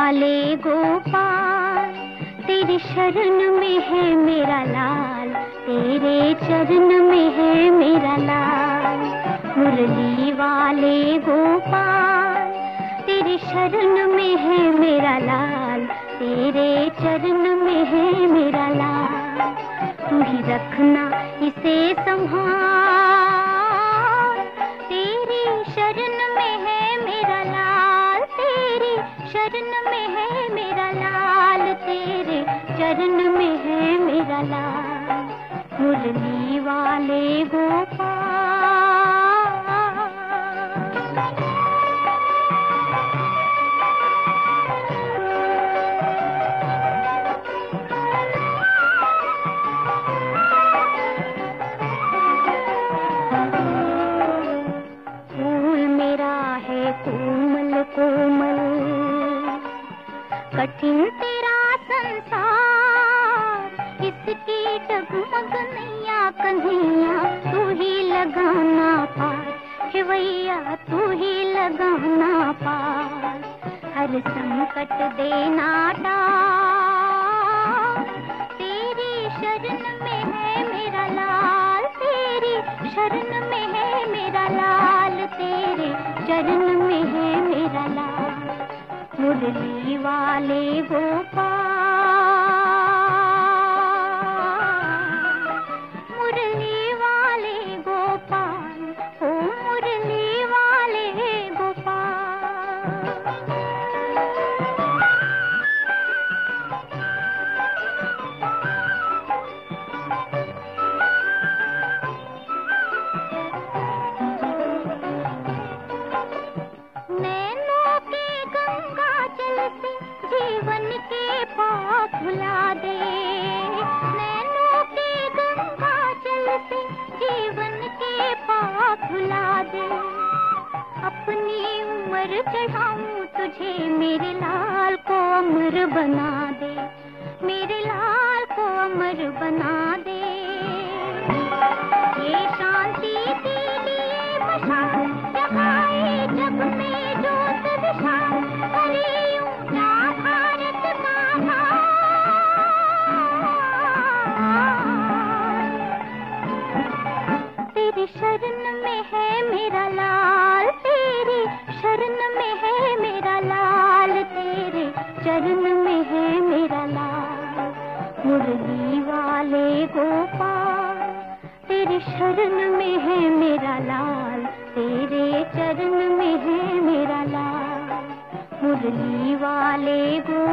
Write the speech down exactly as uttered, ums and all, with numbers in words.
वाले गोपाल, तेरे शरण में है मेरा लाल, तेरे चरण में है मेरा लाल। मुरली वाले गोपाल, तेरे शरण में है मेरा लाल, तेरे चरण में है मेरा लाल। तू ही रखना इसे संभाल, तेरी शरण में है मेरा लाल, तेरी शरण में है मेरा लाल, तेरे चरण में है मेरा लाल। मुरली वाले गोपाल। कोमल कोमल कठिन तेरा संसार, किसकी डगमग नैया कन्हैया तू ही लगाना पार, हे भैया तू ही लगाना पार। हर संकट देना टार, तेरी शरण में है मेरा लाल, तेरी शरण में है मेरा लाल, तेरे चरण में है मेरा लाल। मुरली वाले गोपाल, मुरली वाले गोपाल, ओ मुरली वाले गोपाल। जीवन के पाप भुला दे, नैनों के गंगा जल से जीवन के पाप भुला दे। अपनी उम्र चढ़ाऊं तुझे मेरे लाल को अमर बना दे, मेरे लाल को अमर बना दे। ये शांति के लिए मशाल जगाए जग में जोत विशाल, करे तेरी शरण में है मेरा लाल, तेरी शरण में है मेरा लाल, तेरे चरण में है मेरा लाल। मुरली वाले गोपाल, तेरी शरण में है मेरा लाल, तेरे चरण में है मेरा लाल। मुरली वाले गोपाल।